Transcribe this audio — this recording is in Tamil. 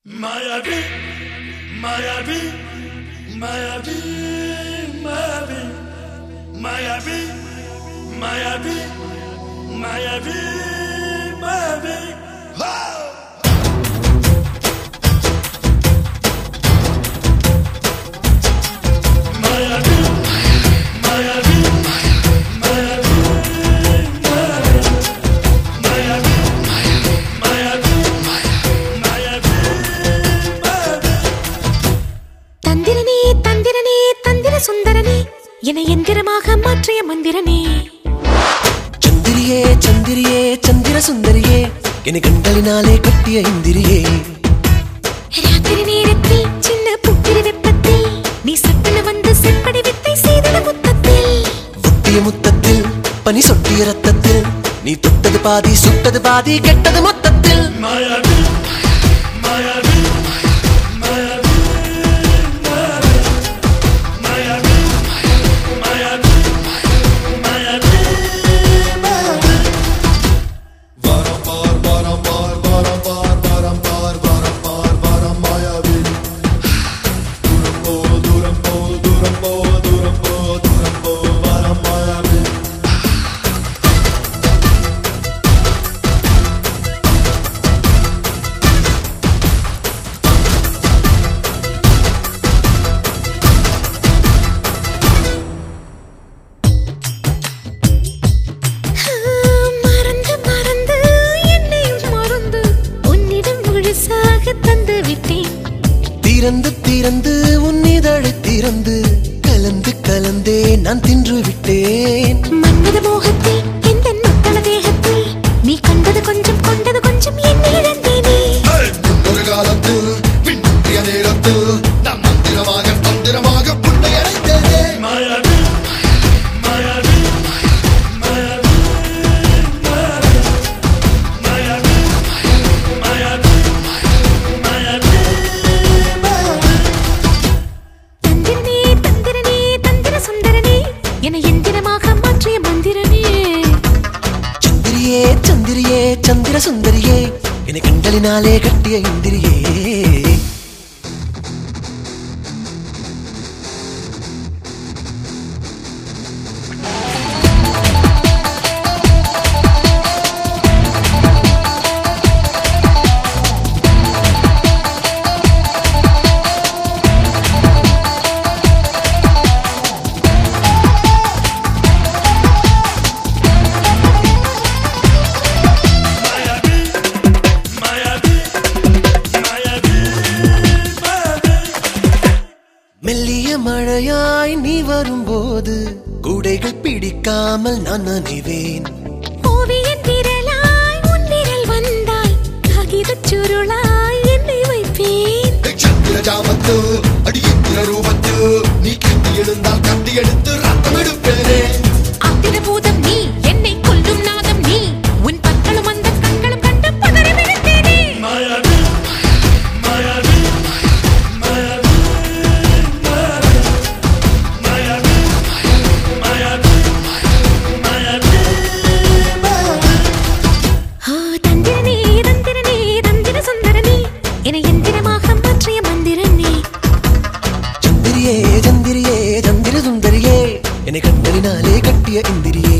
Mayavi, Mayavi, Mayavi, Mayavi, Mayavi, Mayavi, Mayavi, Mayavi. Mayavi, Mayavi, Mayavi, Mayavi, Mayavi, Mayavi. தந்திரனே தந்திரனே தந்திர சுந்தரனே என்னை எந்திரமாக மாற்றிய மந்திரனே சந்திரியே சந்திரியே சந்திர சுந்தரியே என்னை கண்களினாலே கட்டிய இந்திரியே ராத்திரி நேரத்தில் சின்ன புத்திரி வெப்பத்தில் நீ சட்டன வந்து செப்படி வித்தை செய்தது முத்தத்தில் ஒட்டிய முத்தத்தில் பனி சொட்டிய ரத்தத்தில் நீ தொட்டது பாதி சுட்டது பாதி கெட்டது மொத்தத்தில் Mayavi, Mayavi, Mayavi, Mayavi, Mayavi, Mayavi, Mayavi. மறந்து மறந்து என்னையும் மறந்து உன்னிடம் முழுசாக தந்து விட்டேன் திறந்து திறந்து உன் இதழை திறந்து கலந்து கலந்தே நான் தின்று விட்டேன் மன்மத மோகத்தில் எந்த நுத்தன தேகத்தில் நீ கண்டது கொஞ்சம் கொண்டது கொஞ்சம் என்னை இழந்தேனே ஒரு காலத்தில் விண்ணுடைய நேரத்தில் நம் தந்திரமாக புண்ணை அடைந்ததே Mayavi, Mayavi, Mayavi, Mayavi, Mayavi, Mayavi, Mayavi. தந்திரனே தந்திரனே தந்திர சுந்தரனே என்னை எந்திரமாக மாற்றிய மந்திரனே சந்திரியே சந்திரியே சந்திர சுந்தரியே என்னை கண்களினாலே கட்டிய இந்திரியே Mayavi, Mayavi, Mayavi, Mayavi. மெல்லிய மழையாய் நீ வரும்போது கூடைகள் பிடிக்காமல் நான் நனைவேன் ஓவியத் திரளாய் உன் விரல் வந்தால் காகிதச் சுருளாய் என்னை வைப்பேன் சந்திர ஜாமத்தில் அடியித்திர ரூபத்தில் நீ கட்டி எழுந்தால் கட்டி எடுத்து ரத்தம் எடுப்பேனே ஆத்திர பூதம் நீ என்னை கொல்லும் நாதம் நீ உன் பற்களும் அந்த கண்களும் கண்டு பதறி விழுந்தேனே Mayavi, Mayavi, Mayavi, Mayavi, Mayavi, Mayavi, Mayavi. ஆ, தந்திரனே தந்திரனே தந்திர சுந்தரனே என்னை எந்திரமாக மாற்றிய மந்திரனே சந்திரியே சந்திரியே சந்திர சுந்தரியே என்னை கண்களினாலே கட்டிய இந்திரியே